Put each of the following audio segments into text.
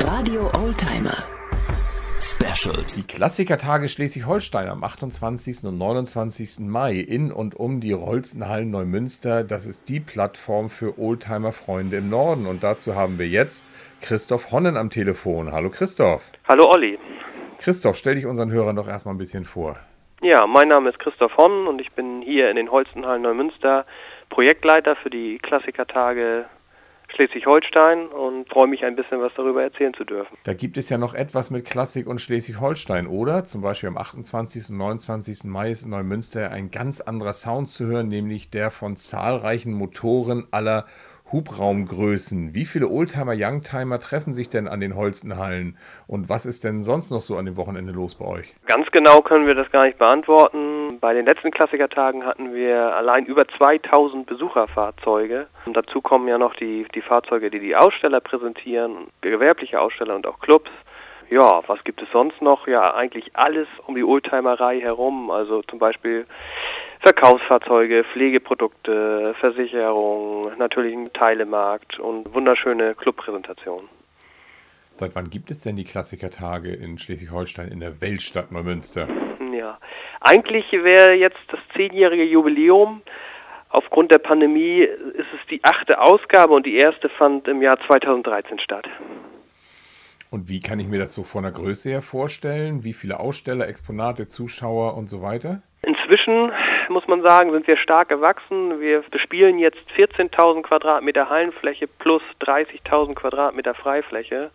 Radio Oldtimer Special. Die Klassikertage Schleswig-Holstein am 28. und 29. Mai in und um die Holstenhallen Neumünster. Das ist die Plattform für Oldtimer-Freunde im Norden. Und dazu haben wir jetzt Christoph Honnen am Telefon. Hallo Christoph. Hallo Olli. Christoph, stell dich unseren Hörern doch erstmal ein bisschen vor. Ja, mein Name ist Christoph Honnen und ich bin hier in den Holstenhallen Neumünster Projektleiter für die Klassikertage Schleswig-Holstein und freue mich ein bisschen was darüber erzählen zu dürfen. Da gibt es ja noch etwas mit Klassik und Schleswig-Holstein, oder? Zum Beispiel am 28. und 29. Mai ist in Neumünster ein ganz anderer Sound zu hören, nämlich der von zahlreichen Motoren aller Hubraumgrößen. Wie viele Oldtimer, Youngtimer treffen sich denn an den Holstenhallen? Und was ist denn sonst noch so an dem Wochenende los bei euch? Ganz genau können wir das gar nicht beantworten. Bei den letzten Klassikertagen hatten wir allein über 2000 Besucherfahrzeuge. Und dazu kommen ja noch die Fahrzeuge, die Aussteller präsentieren, gewerbliche Aussteller und auch Clubs. Ja, was gibt es sonst noch? Ja, eigentlich alles um die Oldtimerei herum. Also zum Beispiel Verkaufsfahrzeuge, Pflegeprodukte, Versicherung, natürlich ein Teilemarkt und wunderschöne Clubpräsentationen. Seit wann gibt es denn die Klassikertage in Schleswig-Holstein in der Weltstadt Neumünster? Ja, eigentlich wäre jetzt das 10-jährige Jubiläum. Aufgrund der Pandemie ist es die 8. Ausgabe und die erste fand im Jahr 2013 statt. Und wie kann ich mir das so von der Größe her vorstellen? Wie viele Aussteller, Exponate, Zuschauer und so weiter? Inzwischen, muss man sagen, sind wir stark gewachsen. Wir bespielen jetzt 14.000 Quadratmeter Hallenfläche plus 30.000 Quadratmeter Freifläche.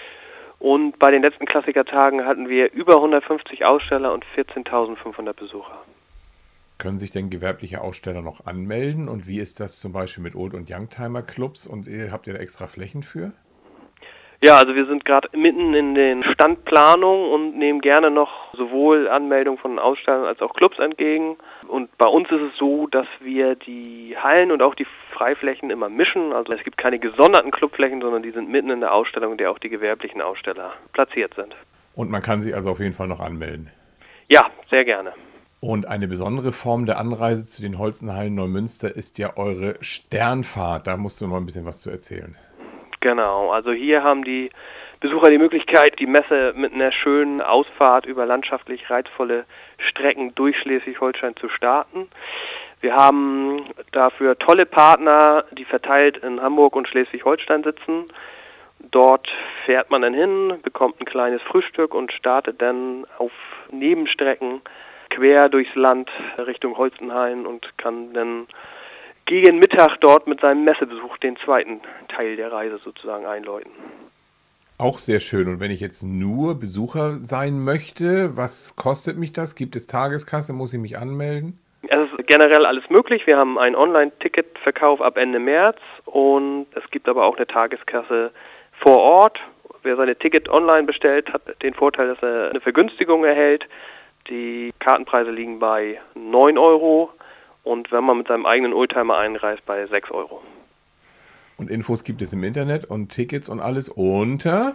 Und bei den letzten Klassikertagen hatten wir über 150 Aussteller und 14.500 Besucher. Können sich denn gewerbliche Aussteller noch anmelden? Und wie ist das zum Beispiel mit Old- und Youngtimer-Clubs? Und habt ihr da extra Flächen für? Ja, also wir sind gerade mitten in den Standplanungen und nehmen gerne noch sowohl Anmeldungen von Ausstellern als auch Clubs entgegen. Und bei uns ist es so, dass wir die Hallen und auch die Freiflächen immer mischen. Also es gibt keine gesonderten Clubflächen, sondern die sind mitten in der Ausstellung, in der auch die gewerblichen Aussteller platziert sind. Und man kann sich also auf jeden Fall noch anmelden? Ja, sehr gerne. Und eine besondere Form der Anreise zu den Holstenhallen Neumünster ist ja eure Sternfahrt. Da musst du noch ein bisschen was zu erzählen. Genau, also hier haben die Besucher die Möglichkeit, die Messe mit einer schönen Ausfahrt über landschaftlich reizvolle Strecken durch Schleswig-Holstein zu starten. Wir haben dafür tolle Partner, die verteilt in Hamburg und Schleswig-Holstein sitzen. Dort fährt man dann hin, bekommt ein kleines Frühstück und startet dann auf Nebenstrecken quer durchs Land Richtung Holstenhallen und kann dann gegen Mittag dort mit seinem Messebesuch den zweiten Teil der Reise sozusagen einläuten. Auch sehr schön. Und wenn ich jetzt nur Besucher sein möchte, was kostet mich das? Gibt es Tageskasse? Muss ich mich anmelden? Es ist generell alles möglich. Wir haben einen Online-Ticketverkauf ab Ende März und es gibt aber auch eine Tageskasse vor Ort. Wer seine Ticket online bestellt, hat den Vorteil, dass er eine Vergünstigung erhält. Die Kartenpreise liegen bei 9 €. Und wenn man mit seinem eigenen Oldtimer einreist, bei 6 €. Und Infos gibt es im Internet und Tickets und alles unter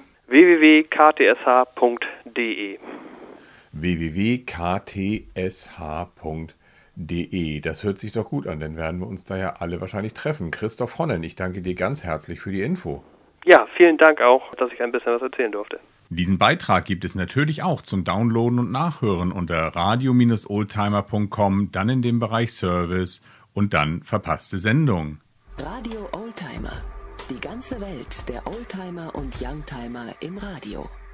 www.ktsh.de. www.ktsh.de. Das hört sich doch gut an, dann werden wir uns da ja alle wahrscheinlich treffen. Christoph Honnen, ich danke dir ganz herzlich für die Info. Ja, vielen Dank auch, dass ich ein bisschen was erzählen durfte. Diesen Beitrag gibt es natürlich auch zum Downloaden und Nachhören unter radio-oldtimer.com, dann in dem Bereich Service und dann verpasste Sendung. Radio Oldtimer. Die ganze Welt der Oldtimer und Youngtimer im Radio.